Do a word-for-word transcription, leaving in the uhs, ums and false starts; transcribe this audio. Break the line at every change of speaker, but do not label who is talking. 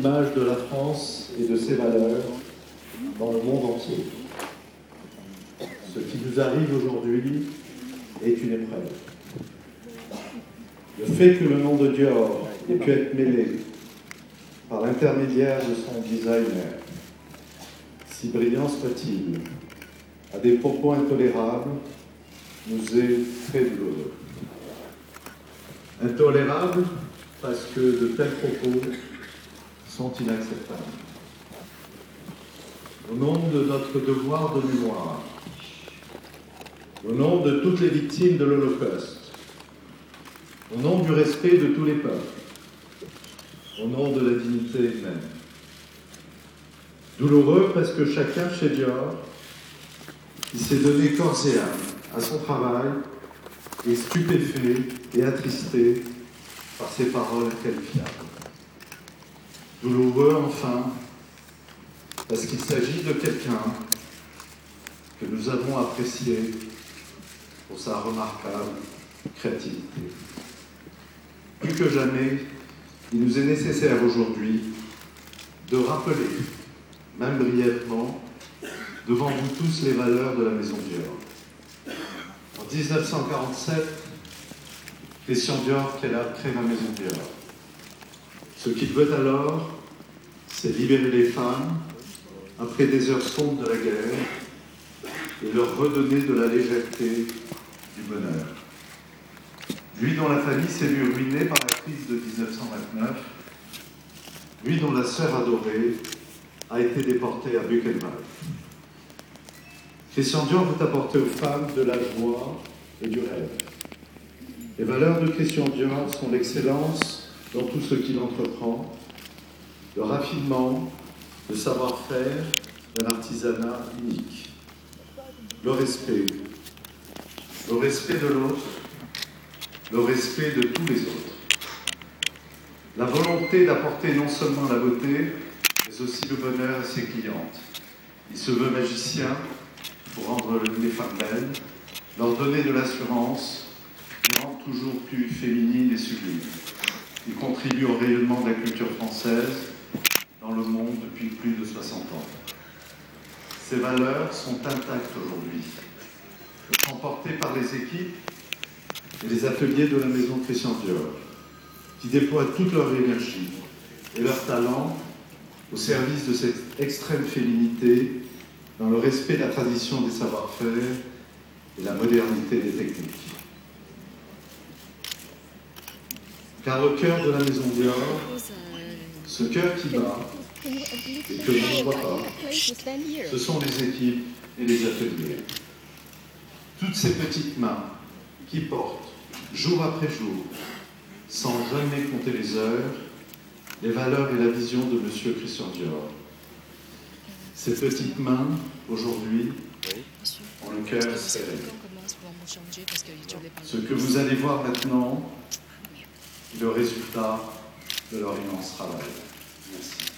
l'image de la France et de ses valeurs dans le monde entier. Ce qui nous arrive aujourd'hui est une épreuve. Le fait que le nom de Dior ait pu être mêlé par l'intermédiaire de son designer, si brillant soit-il, à des propos intolérables, nous est très douloureux. Intolérables parce que de tels propos sont inacceptables. Au nom de notre devoir de mémoire, au nom de toutes les victimes de l'Holocauste, au nom du respect de tous les peuples, au nom de la dignité humaine. Douloureux parce que chacun chez Dior, qui s'est donné corps et âme à son travail, est stupéfait et attristé par ces paroles qualifiables. Douloureux enfin, parce qu'il s'agit de quelqu'un que nous avons apprécié pour sa remarquable créativité. Plus que jamais, il nous est nécessaire aujourd'hui de rappeler, même brièvement, devant vous tous les valeurs de la Maison Dior. En mille neuf cent quarante-sept, Christian Dior crée la Maison Dior. Ce qu'il veut alors, c'est libérer les femmes après des heures sombres de la guerre et leur redonner de la légèreté, du bonheur. Lui dont la famille s'est vue ruinée par la crise de mille neuf cent vingt-neuf, lui dont la sœur adorée a été déportée à Buchenwald. Christian Dior veut apporter aux femmes de la joie et du rêve. Les valeurs de Christian Dior sont l'excellence dans tout ce qu'il entreprend, le raffinement, le savoir-faire d'un artisanat unique, le respect, le respect de l'autre, le respect de tous les autres, la volonté d'apporter non seulement la beauté, mais aussi le bonheur à ses clientes. Il se veut magicien pour rendre les femmes belles, leur donner de l'assurance, les rendre toujours plus féminines et sublimes. Il contribue au rayonnement de la culture française dans le monde depuis plus de soixante ans. Ces valeurs sont intactes aujourd'hui. Elles sont portées par les équipes et les ateliers de la Maison Christian Dior, qui déploient toute leur énergie et leur talent au service de cette extrême féminité, dans le respect de la tradition des savoir-faire et la modernité des techniques. Car au cœur de la Maison Dior, ce cœur qui bat et que l'on ne voit pas, ce sont les équipes et les ateliers. Toutes ces petites mains qui portent, jour après jour, sans jamais compter les heures, les valeurs et la vision de Monsieur Christian Dior. Ces petites mains, aujourd'hui, ont le cœur serré. Ce que vous allez voir maintenant est le résultat de leur immense travail. Merci.